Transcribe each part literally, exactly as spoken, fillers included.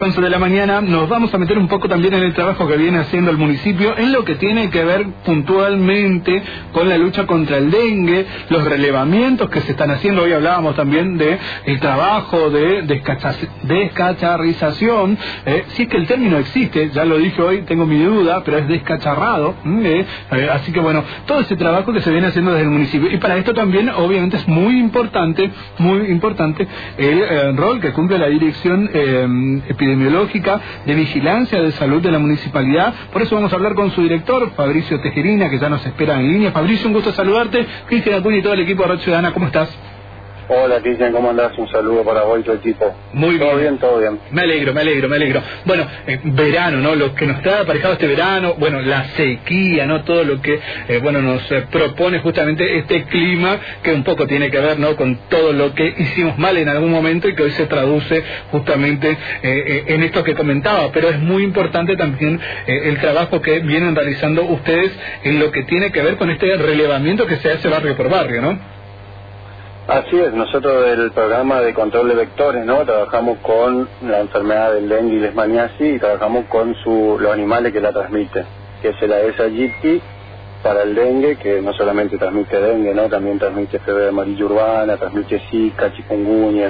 once de la mañana nos vamos a meter un poco también en el trabajo que viene haciendo el municipio en lo que tiene que ver puntualmente con la lucha contra el dengue, los relevamientos que se están haciendo. Hoy hablábamos también de el trabajo de descacharrización, eh, si es que el término existe, ya lo dije hoy, tengo mi duda, pero es descacharrado, eh, eh, así que bueno, todo ese trabajo que se viene haciendo desde el municipio. Y para esto también obviamente es muy importante, muy importante el eh, rol que cumple la dirección eh, epidemiológica de vigilancia de salud de la municipalidad. Por eso vamos a hablar con su director, Fabricio Tejerina, que ya nos espera en línea. Fabricio, un gusto saludarte. Cristian Acuña y todo el equipo de Red Ciudadana, ¿cómo estás? Hola Cristian, ¿cómo andás? Un saludo para vos y tu equipo. Muy bien. Todo bien, todo bien. Me alegro, me alegro, me alegro. Bueno, eh, verano, ¿no? Lo que nos trae aparejado este verano, bueno, la sequía, ¿no? Todo lo que, eh, bueno, nos eh, propone justamente este clima que un poco tiene que ver, ¿no? Con todo lo que hicimos mal en algún momento y que hoy se traduce justamente eh, eh, en esto que comentaba. Pero es muy importante también eh, el trabajo que vienen realizando ustedes en lo que tiene que ver con este relevamiento que se hace barrio por barrio, ¿no? Así es, nosotros del programa de control de vectores, ¿no? Trabajamos con la enfermedad del dengue y leishmaniasis y trabajamos con su, los animales que la transmiten, que es el Aedes aegypti para el dengue, que no solamente transmite dengue, ¿no? También transmite fiebre amarilla urbana, transmite zika, chikungunya,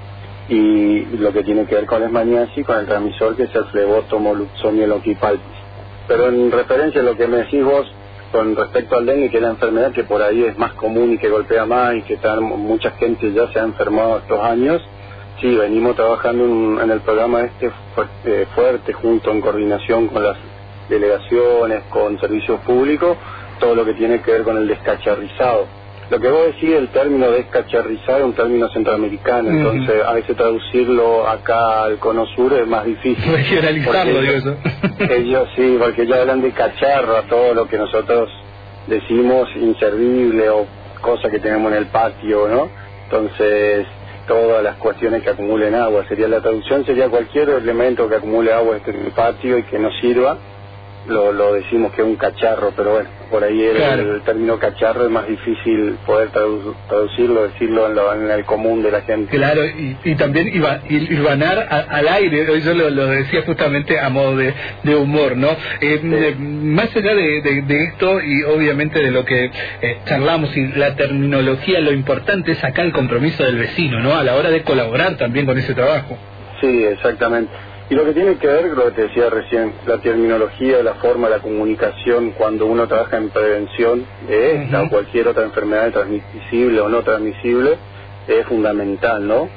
y lo que tiene que ver con leishmaniasis, con el transmisor que es el Flebotomo luxomia lonquipalpis. Pero en referencia a lo que me decís vos, con respecto al dengue, que es la enfermedad que por ahí es más común y que golpea más y que está, mucha gente ya se ha enfermado estos años, sí, venimos trabajando en, en el programa este fuerte, fuerte, junto en coordinación con las delegaciones, con servicios públicos, todo lo que tiene que ver con el descacharrizado. Lo que vos decís, el término descacharrizado es un término centroamericano, uh-huh. Entonces a veces traducirlo acá al cono sur es más difícil. Regionalizarlo, digo eso. Ellos sí, porque ellos hablan de cacharro a todo lo que nosotros decimos inservible o cosas que tenemos en el patio, ¿no? Entonces, todas las cuestiones que acumulen agua, sería la traducción, sería cualquier elemento que acumule agua en el patio y que no sirva. Lo, lo decimos que es un cacharro, pero bueno, por ahí el, claro. el término cacharro es más difícil poder tradu traducirlo, decirlo en, lo, en el común de la gente. Claro, y, y también iba, irvanar a, al aire, yo lo, lo decía justamente a modo de, de humor, ¿no? Eh, sí. de, más allá de, de, de esto y obviamente de lo que eh, charlamos y la terminología, lo importante es acá el compromiso del vecino, ¿no? A la hora de colaborar también con ese trabajo. Sí, exactamente. Y lo que tiene que ver, lo que te decía recién, la terminología, la forma, la comunicación, cuando uno trabaja en prevención de esta uh-huh. o cualquier otra enfermedad transmisible o no transmisible, es fundamental, ¿no?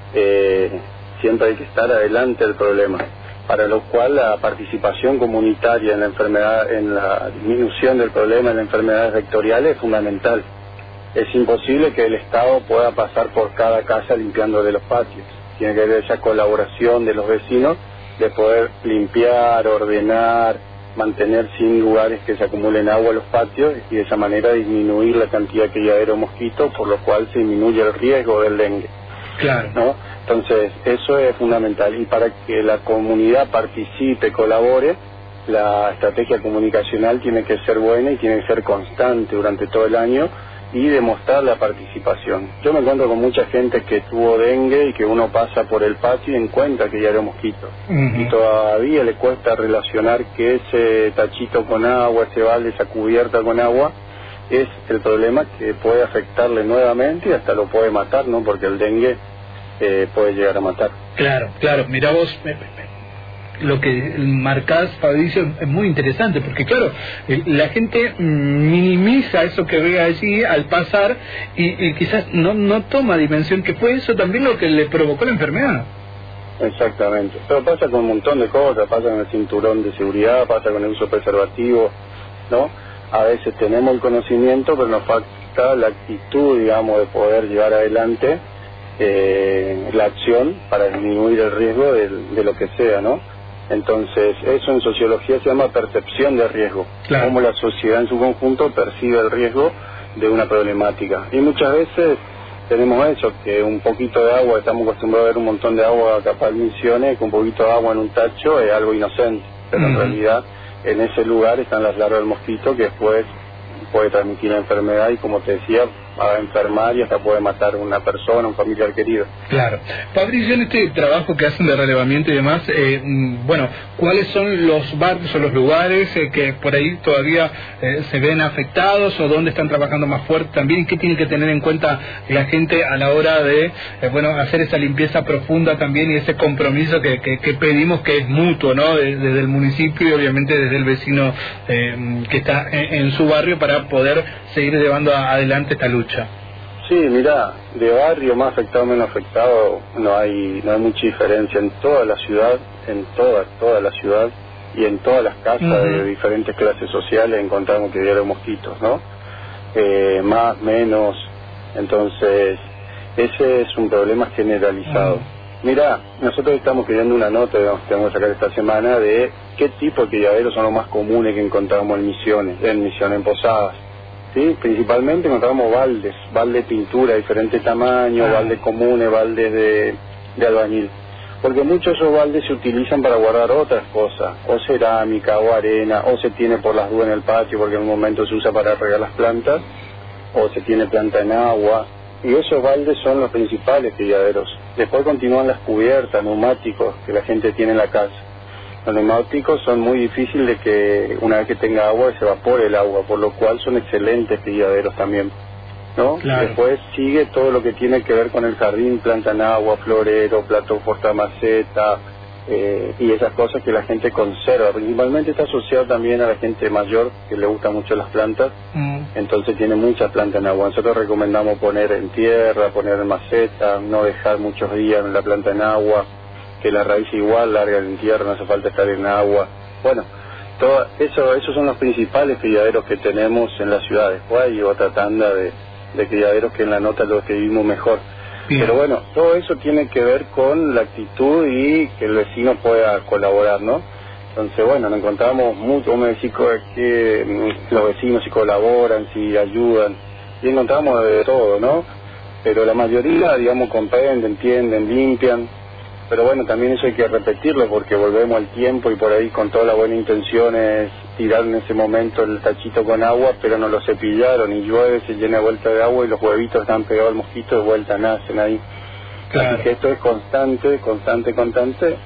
Eh, siempre hay que estar adelante del problema, para lo cual la participación comunitaria en la enfermedad, en la disminución del problema en las enfermedades vectoriales es fundamental. Es imposible que el Estado pueda pasar por cada casa limpiando de los patios. Tiene que haber esa colaboración de los vecinos de poder limpiar, ordenar, mantener sin lugares que se acumulen agua en los patios y de esa manera disminuir la cantidad que ya era mosquito, por lo cual se disminuye el riesgo del dengue. Claro. ¿No? Entonces, eso es fundamental. Y para que la comunidad participe, colabore, la estrategia comunicacional tiene que ser buena y tiene que ser constante durante todo el año y demostrar la participación. Yo me encuentro con mucha gente que tuvo dengue y que uno pasa por el patio y encuentra que ya era mosquito. Uh-huh. Y todavía le cuesta relacionar que ese tachito con agua, ese balde, esa cubierta con agua, es el problema que puede afectarle nuevamente y hasta lo puede matar, ¿no? Porque el dengue eh, puede llegar a matar. Claro, claro. Mira vos, me, me, lo que marcás, Fabricio, es muy interesante, porque claro, la gente minimiza eso que ve allí al pasar y, y quizás no, no toma dimensión que fue eso también lo que le provocó la enfermedad. Exactamente, pero pasa con un montón de cosas, pasa con el cinturón de seguridad, pasa con el uso preservativo, ¿no? A veces tenemos el conocimiento, pero nos falta la actitud, digamos, de poder llevar adelante eh, la acción para disminuir el riesgo de, de lo que sea, ¿no? Entonces, eso en sociología se llama percepción de riesgo, claro. Cómo la sociedad en su conjunto percibe el riesgo de una problemática. Y muchas veces tenemos eso, que un poquito de agua, estamos acostumbrados a ver un montón de agua capaz de Misiones, que un poquito de agua en un tacho es algo inocente, pero uh-huh. en realidad en ese lugar están las larvas del mosquito que después puede transmitir la enfermedad y, como te decía, a enfermar y hasta puede matar a una persona, un familiar querido. Claro. Fabricio, en este trabajo que hacen de relevamiento y demás, eh, bueno, ¿cuáles son los barrios o los lugares eh, que por ahí todavía eh, se ven afectados o dónde están trabajando más fuerte también? ¿Qué tiene que tener en cuenta la gente a la hora de, eh, bueno, hacer esa limpieza profunda también y ese compromiso que, que, que pedimos que es mutuo, ¿no? Desde el municipio y obviamente desde el vecino eh, que está en, en su barrio para poder seguir llevando adelante esta lucha. Sí, mirá, de barrio más afectado, menos afectado, no hay no hay mucha diferencia. En toda la ciudad, en toda, toda la ciudad y en todas las casas uh-huh. de diferentes clases sociales encontramos que diario mosquitos, ¿no? Eh, más, menos, entonces ese es un problema generalizado. Uh-huh. Mirá, nosotros estamos pidiendo una nota, digamos, que vamos a sacar esta semana, de qué tipo de criaderos son los más comunes que encontramos en Misiones, en Misiones, en Posadas. Sí, principalmente encontramos baldes, balde de pintura de diferentes tamaños, ah. baldes comunes, baldes de, de albañil. Porque muchos de esos baldes se utilizan para guardar otras cosas, o cerámica, o arena, o se tiene por las dudas en el patio porque en un momento se usa para regar las plantas, o se tiene planta en agua, y esos baldes son los principales criaderos. Después continúan las cubiertas, neumáticos que la gente tiene en la casa. Los neumáticos son muy difíciles de que una vez que tenga agua se evapore el agua, por lo cual son excelentes criaderos también, ¿no? Claro. Después sigue todo lo que tiene que ver con el jardín, planta en agua, florero, plato portamaceta, eh, y esas cosas que la gente conserva. Principalmente está asociado también a la gente mayor que le gustan mucho las plantas, mm. entonces tiene muchas plantas en agua. Nosotros recomendamos poner en tierra, poner en maceta, no dejar muchos días en la planta en agua, que la raíz igual larga en tierra, no hace falta estar en agua. Bueno, todo eso, esos son los principales criaderos que tenemos en la ciudad. Después hay otra tanda de, de criaderos que en la nota lo escribimos mejor. Bien. Pero bueno, todo eso tiene que ver con la actitud y que el vecino pueda colaborar, ¿no? Entonces, bueno, nos encontramos mucho, como decís, que los vecinos si colaboran, si ayudan, y encontramos de todo, ¿no? Pero la mayoría, digamos, comprenden, entienden, limpian. Pero bueno, también eso hay que repetirlo porque volvemos al tiempo y por ahí con toda la buena intención es tirar en ese momento el tachito con agua, pero no lo cepillaron y llueve, se llena de vuelta de agua y los huevitos están pegados al mosquito, de vuelta nacen ahí. Claro. Así que esto es constante, constante, constante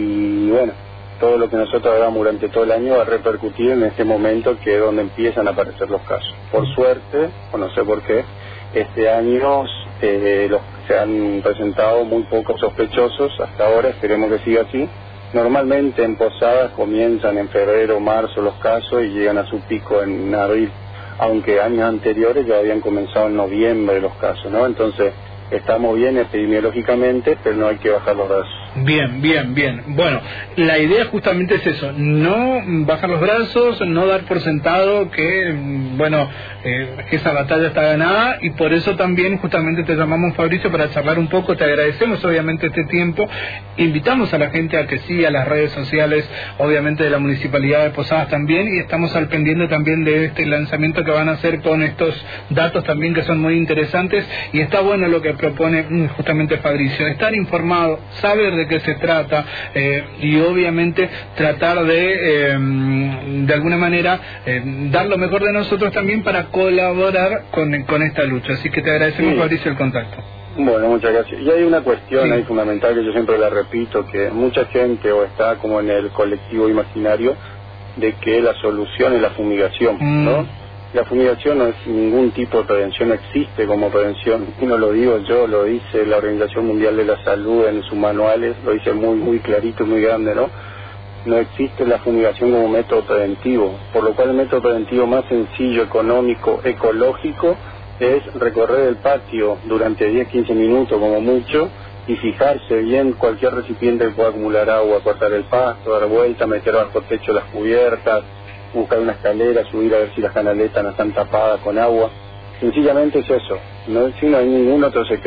y bueno, todo lo que nosotros hagamos durante todo el año va a repercutir en este momento que es donde empiezan a aparecer los casos. Por suerte, o no sé por qué, este año eh, los se han presentado muy pocos sospechosos hasta ahora, esperemos que siga así. Normalmente en Posadas comienzan en febrero o marzo los casos y llegan a su pico en abril, aunque años anteriores ya habían comenzado en noviembre los casos, ¿no? Entonces estamos bien epidemiológicamente, pero no hay que bajar los brazos. Bien, bien, bien. Bueno, la idea justamente es eso, no bajar los brazos, no dar por sentado que, bueno, eh, esa batalla está ganada y por eso también justamente te llamamos, Fabricio, para charlar un poco. Te agradecemos obviamente este tiempo, invitamos a la gente a que siga las redes sociales, obviamente de la Municipalidad de Posadas también, y estamos al pendiente también de este lanzamiento que van a hacer con estos datos también que son muy interesantes, y está bueno lo que propone justamente Fabricio, estar informado, saber de qué se trata eh, y obviamente tratar de eh, de alguna manera eh, dar lo mejor de nosotros también para colaborar con, con esta lucha. Así que te agradecemos, sí. Fabricio, el contacto. Bueno, muchas gracias. Y hay una cuestión sí. ahí fundamental que yo siempre la repito, que mucha gente o está como en el colectivo imaginario de que la solución es la fumigación, mm. ¿no? La fumigación no es ningún tipo de prevención, no existe como prevención, y no lo digo yo, lo dice la Organización Mundial de la Salud en sus manuales, lo dice muy muy clarito y muy grande, ¿no? No existe la fumigación como método preventivo, por lo cual el método preventivo más sencillo, económico, ecológico, es recorrer el patio durante diez a quince minutos como mucho, y fijarse bien cualquier recipiente que pueda acumular agua, cortar el pasto, dar vuelta, meter bajo el techo las cubiertas, buscar una escalera, subir a ver si las canaletas no están tapadas con agua. Sencillamente es eso, no, si no hay ningún otro secreto.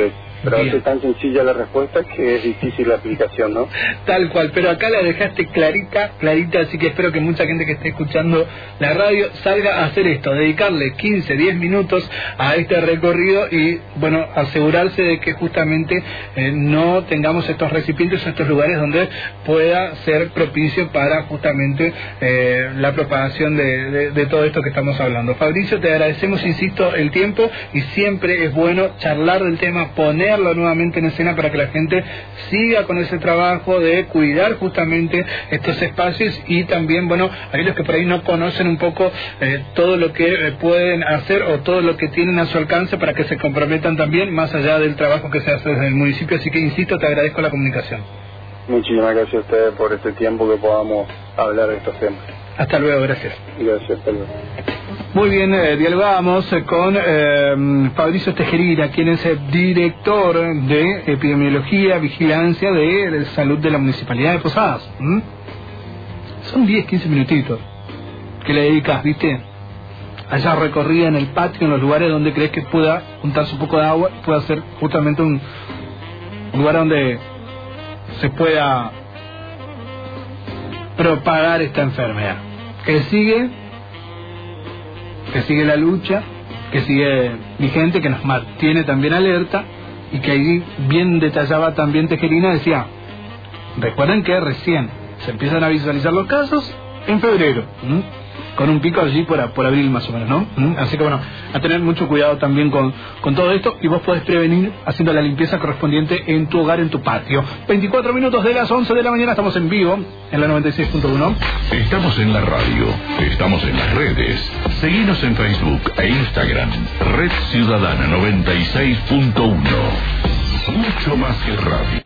Pero Bien. es tan sencilla la respuesta que es difícil la aplicación, ¿no? Tal cual, pero acá la dejaste clarita, clarita, así que espero que mucha gente que esté escuchando la radio salga a hacer esto, dedicarle quince, diez minutos a este recorrido y, bueno, asegurarse de que justamente eh, no tengamos estos recipientes o estos lugares donde pueda ser propicio para justamente eh, la propagación de, de, de todo esto que estamos hablando. Fabricio, te agradecemos, insisto, el tiempo, y siempre es bueno charlar del tema, ponerlo nuevamente en escena para que la gente siga con ese trabajo de cuidar justamente estos espacios, y también, bueno, aquellos que por ahí no conocen un poco eh, todo lo que eh, pueden hacer o todo lo que tienen a su alcance, para que se comprometan también más allá del trabajo que se hace desde el municipio. Así que, insisto, te agradezco la comunicación. Muchísimas gracias a ustedes por este tiempo que podamos hablar de estos temas. Hasta luego, gracias. Gracias, hasta luego. Muy bien, eh, dialogamos eh, con eh, Fabricio Tejerina, quien es el director de Epidemiología, Vigilancia de, de Salud de la Municipalidad de Posadas. ¿Mm? Son diez, quince minutitos que le dedicas, ¿viste? Allá recorrida en el patio, en los lugares donde crees que pueda juntarse un poco de agua, pueda ser justamente un, un lugar donde se pueda propagar esta enfermedad. Que sigue, que sigue la lucha, que sigue vigente, que nos mantiene también alerta, y que ahí bien detallaba también Tejerina, decía, recuerden que recién se empiezan a visualizar los casos en febrero, ¿no? Con un pico allí por, por abril más o menos, ¿no? ¿Mm? Así que bueno, a tener mucho cuidado también con, con todo esto, y vos podés prevenir haciendo la limpieza correspondiente en tu hogar, en tu patio. veinticuatro minutos de las once de la mañana, estamos en vivo en la noventa y seis punto uno. Estamos en la radio, estamos en las redes. Seguinos en Facebook e Instagram, Red Ciudadana noventa y seis punto uno. Mucho más que radio.